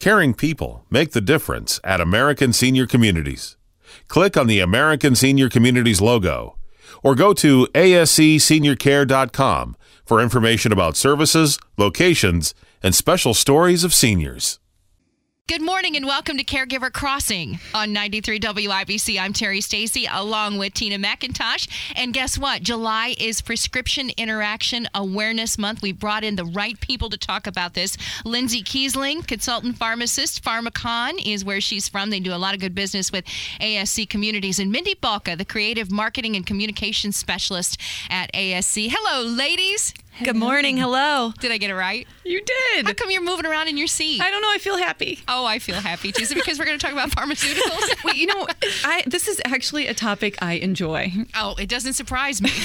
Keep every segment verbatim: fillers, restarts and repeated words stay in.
Caring people make the difference at American Senior Communities. Click on the American Senior Communities logo or go to A S C senior care dot com for information about services, locations, and special stories of seniors. Good morning and welcome to Caregiver Crossing on ninety-three W I B C. I'm Terry Stacy along with Tina McIntosh. And guess what? July is Prescription Interaction Awareness Month. We brought in the right people to talk about this. Lindsay Kiesling, consultant pharmacist. Pharmacon is where she's from. They do a lot of good business with A S C communities. And Mindy Balka, the creative marketing and communications specialist at A S C. Hello, ladies. Good morning. Hello. Did I get it right? You did. How come you're moving around in your seat? I don't know. I feel happy. Oh, I feel happy too. Is it because we're going to talk about pharmaceuticals? Wait, you know, I this is actually a topic I enjoy. Oh, it doesn't surprise me.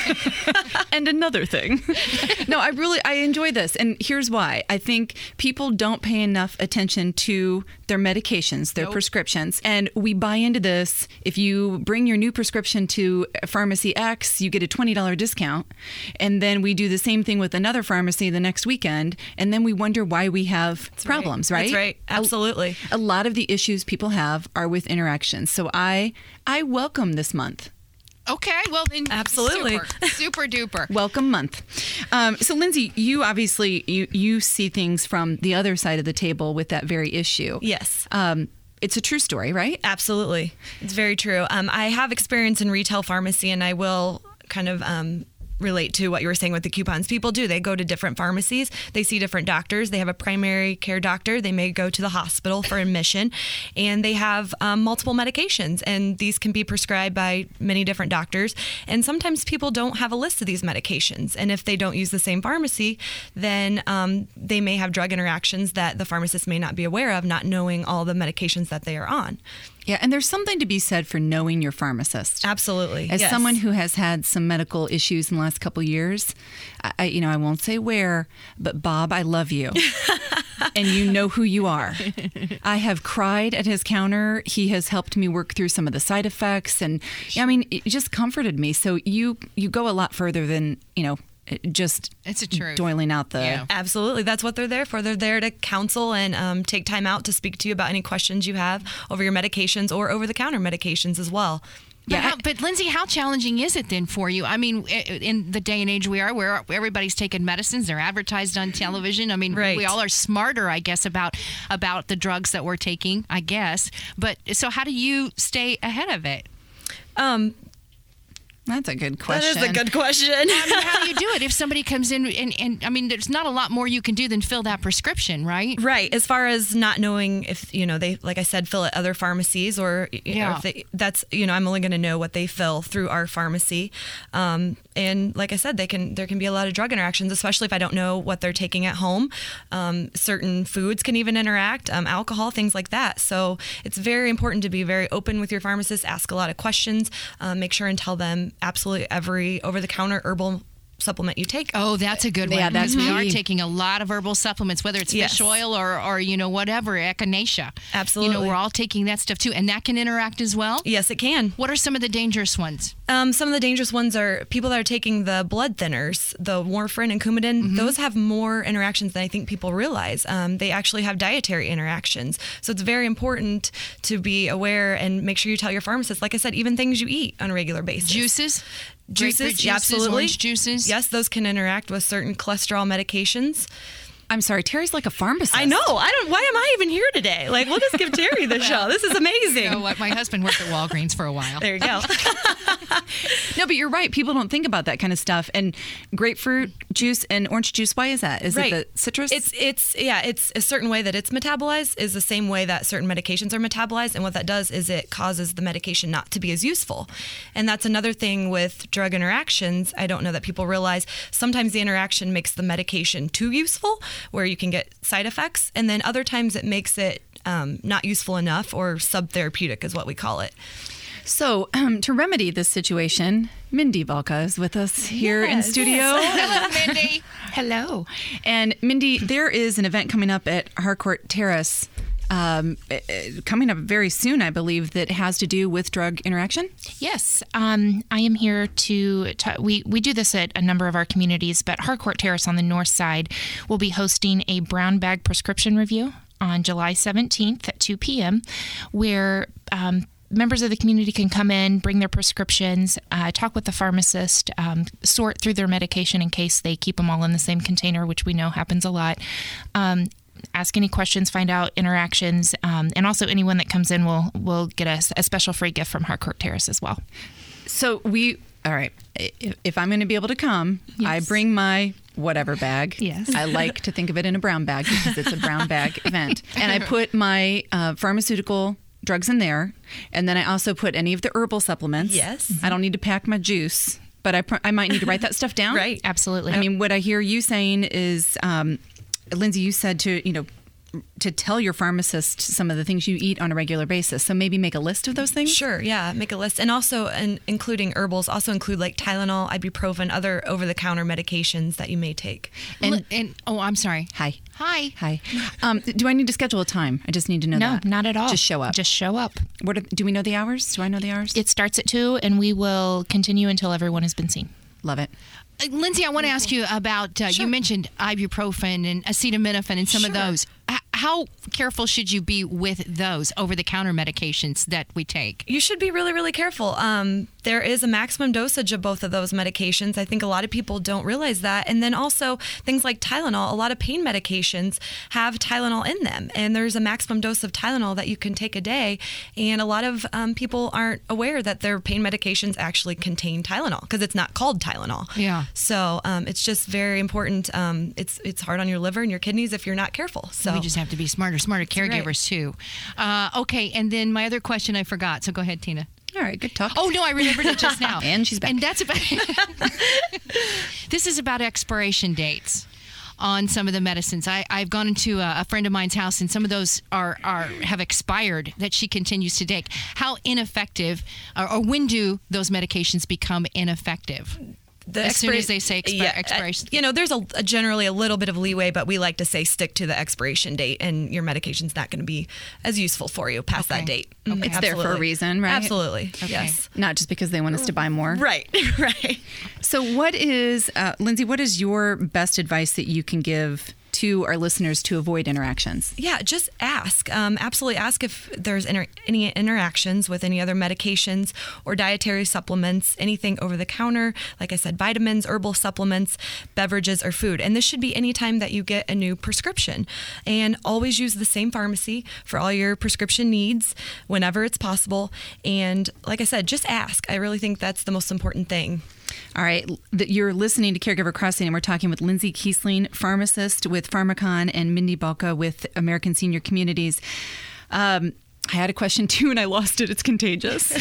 And another thing. No, I really, I enjoy this. And here's why. I think people don't pay enough attention to their medications, their Nope. prescriptions. And we buy into this. If you bring your new prescription to Pharmacy X, you get a twenty dollars discount. And then we do the same thing with another pharmacy the next weekend. And then we wonder why we have That's problems, right. right? That's right. Absolutely. A, a lot of the issues people have are with interactions. So I, I welcome this month. Okay, well then, Absolutely. super, super duper. Welcome month. Um, so Lindsay, you obviously you you see things from the other side of the table with that very issue. Yes. Um, it's a true story, right? Absolutely. It's very true. Um, I have experience in retail pharmacy, and I will kind of um, relate to what you were saying with the coupons. People do. They go to different pharmacies. They see different doctors. They have a primary care doctor. They may go to the hospital for admission, and they have um, multiple medications, and these can be prescribed by many different doctors. And sometimes people don't have a list of these medications, and if they don't use the same pharmacy, then um, they may have drug interactions that the pharmacist may not be aware of, not knowing all the medications that they are on. Yeah, and there's something to be said for knowing your pharmacist. Absolutely. As yes. someone who has had some medical issues in the last couple of years, I, you know, I won't say where, but Bob, I love you. And you know who you are. I have cried at his counter. He has helped me work through some of the side effects. And I mean, it just comforted me. So you, you go a lot further than, you know, just It's a truth. doiling out the... Yeah. Absolutely. That's what they're there for. They're there to counsel and um, take time out to speak to you about any questions you have over your medications or over-the-counter medications as well. But, Yeah, how, I- but Lindsay, how challenging is it then for you? I mean, i- in the day and age we are, where everybody's taking medicines, they're advertised on television. I mean, Right. we all are smarter, I guess, about about the drugs that we're taking, I guess. But so how do you stay ahead of it? Um, That's a good that question. is a good question. I mean, how do you do it if somebody comes in and, and I mean, there's not a lot more you can do than fill that prescription, right? Right. As far as not knowing if, you know, they, like I said, fill at other pharmacies or, you Yeah. know, if they, that's, you know, I'm only going to know what they fill through our pharmacy. Um, and like I said, they can, there can be a lot of drug interactions, especially if I don't know what they're taking at home. Um, certain foods can even interact, um, alcohol, things like that. So it's very important to be very open with your pharmacist, ask a lot of questions, um, make sure and tell them absolutely every over-the-counter herbal supplement you take. Oh, that's a good one. Yeah, that's because we are key. taking a lot of herbal supplements, whether it's Yes. fish oil or, or you know, whatever, echinacea. Absolutely. You know, we're all taking that stuff too, and that can interact as well. Yes, it can. What are some of the dangerous ones? Um, some of the dangerous ones are people that are taking the blood thinners, the warfarin and Coumadin. Those have more interactions than I think people realize. Um, they actually have dietary interactions. So it's very important to be aware and make sure you tell your pharmacist, like I said, even things you eat on a regular basis. Juices? Juices, Grapefruit yeah, juices, absolutely. orange juices? Yes, those can interact with certain cholesterol medications. I'm sorry, Terry's like a pharmacist. I know. I don't. Why am I even here today? Like, we'll just give Terry the show. This is amazing. You know what? My husband worked at Walgreens for a while. There you go. No, but you're right. People don't think about that kind of stuff. And grapefruit juice and orange juice, why is that? Is Right. it the citrus? It's it's yeah, it's a certain way that it's metabolized is the same way that certain medications are metabolized, and what that does is it causes the medication not to be as useful. And that's another thing with drug interactions. I don't know that people realize sometimes the interaction makes the medication too useful, where you can get side effects, and then other times it makes it um, not useful enough or subtherapeutic is what we call it. So, um, to remedy this situation, Mindy Balka is with us here in Yes. studio. Hello, Mindy. Hello. And Mindy, there is an event coming up at Harcourt Terrace um, uh, coming up very soon, I believe, that has to do with drug interaction. Yes, um, I am here to, to we, we do this at a number of our communities, but Harcourt Terrace on the north side will be hosting a brown bag prescription review on July seventeenth at two p.m., where um, members of the community can come in, bring their prescriptions, uh, talk with the pharmacist, um, sort through their medication in case they keep them all in the same container, which we know happens a lot. Um, ask any questions, find out interactions, um, and also anyone that comes in will will get a, a special free gift from Harcourt Terrace as well. So we, all right, if, if I'm going to be able to come, Yes. I bring my whatever bag. Yes. I like to think of it in a brown bag because it's a brown bag event. And I put my uh, pharmaceutical drugs in there. And then I also put any of the herbal supplements. Yes. I don't need to pack my juice, but I, pr- I might need to write that stuff down. Right. Absolutely. I mean, what I hear you saying is, um, Lindsay, you said to, you know, to tell your pharmacist some of the things you eat on a regular basis. So maybe make a list of those things? Sure, yeah, make a list. And also, and including herbals, also include like Tylenol, ibuprofen, other over-the-counter medications that you may take. And, And- and oh, I'm sorry. Hi. Hi. Hi. Um, do I need to schedule a time? I just need to know no, that. not at all. Just show up. Just show up. What are, do we know the hours? Do I know the hours? It starts at two, and we will continue until everyone has been seen. Love it. Uh, Lindsay, I want to ask you about, uh, you mentioned ibuprofen and acetaminophen and some of Sure. those. H- how careful should you be with those over-the-counter medications that we take? You should be really, really careful. Um, there is a maximum dosage of both of those medications. I think a lot of people don't realize that. And then also things like Tylenol, a lot of pain medications have Tylenol in them. And there's a maximum dose of Tylenol that you can take a day. And a lot of um, people aren't aware that their pain medications actually contain Tylenol because it's not called Tylenol. Yeah. So um, it's just very important. Um, it's it's hard on your liver and your kidneys if you're not careful. So We just have to be smarter, smarter caregivers right. too. Uh, okay, and then my other question I forgot. So go ahead, Tina. All right, good talk. Oh no, I remembered it just now. And she's back. And that's about. This is about expiration dates on some of the medicines. I, I've gone into a, a friend of mine's house, and some of those are are have expired that she continues to take. How ineffective, or, or when do those medications become ineffective? the As soon expira- as they say expi- yeah, expiration. uh, you know, there's a, a generally a little bit of leeway, but we like to say stick to the expiration date, and your medication's not going to be as useful for you past Okay. that date. Okay. Mhm, It's there for a absolutely. reason, right? Absolutely. Yes. Not just because they want us to buy more. Right. right. So what is, uh, Lindsay, what is your best advice that you can give to our listeners to avoid interactions? Yeah, just ask. Um, absolutely ask if there's inter- any interactions with any other medications or dietary supplements, anything over the counter, like I said, vitamins, herbal supplements, beverages, or food. And this should be any time that you get a new prescription. And always use the same pharmacy for all your prescription needs whenever it's possible. And like I said, just ask. I really think that's the most important thing. All right, that you're listening to Caregiver Crossing, and we're talking with Lindsay Kiesling, pharmacist with Pharmacon, and Mindy Balka with American Senior Communities. Um, I had a question too, and I lost it. It's contagious.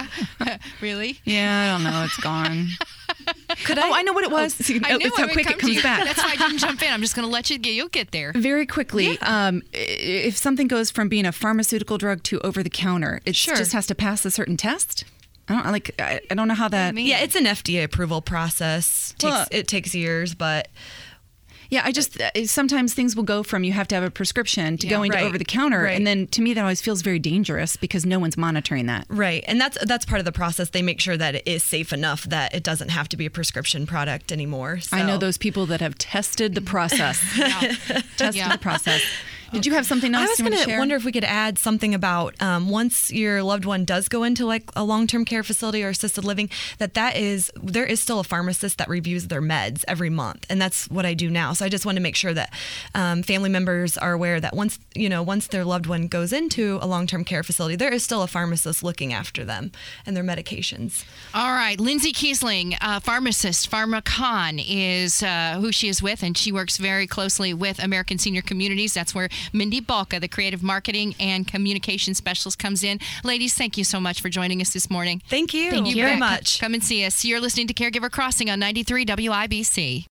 Really? Yeah, I don't know. It's gone. Could Oh, I know what it was. See, I knew that's I how would quick come it to comes you. back. That's why I didn't jump in. I'm just going to let you get. You'll get there. Very quickly, um, i- if something goes from being a pharmaceutical drug to over the counter, it Sure. just has to pass a certain test. I don't like. I, I don't know how that. mean? Yeah, it's an F D A approval process. Takes, Well- it takes years, but Yeah, I just uh, sometimes things will go from you have to have a prescription to Yeah, going right, to over the counter, right. and then to me that always feels very dangerous because no one's monitoring that. right, and that's that's part of the process. They make sure that it is safe enough that it doesn't have to be a prescription product anymore. So. I know those people that have tested the process. Tested Yeah. the process. Did you have something else I was you want going to to share? wonder if we could add something about um, once your loved one does go into like a long-term care facility or assisted living, that that is there is still a pharmacist that reviews their meds every month, and that's what I do now. So I just want to make sure that um, family members are aware that once you know once their loved one goes into a long-term care facility, there is still a pharmacist looking after them and their medications. All right, Lindsay Kiesling, uh, pharmacist, Pharmacon is uh, who she is with, and she works very closely with American Senior Communities. That's where Mindy Balka, the creative marketing and communication specialist, comes in. Ladies, thank you so much for joining us this morning. Thank you. Thank you very bet. much. Come and see us. You're listening to Caregiver Crossing on ninety-three W I B C.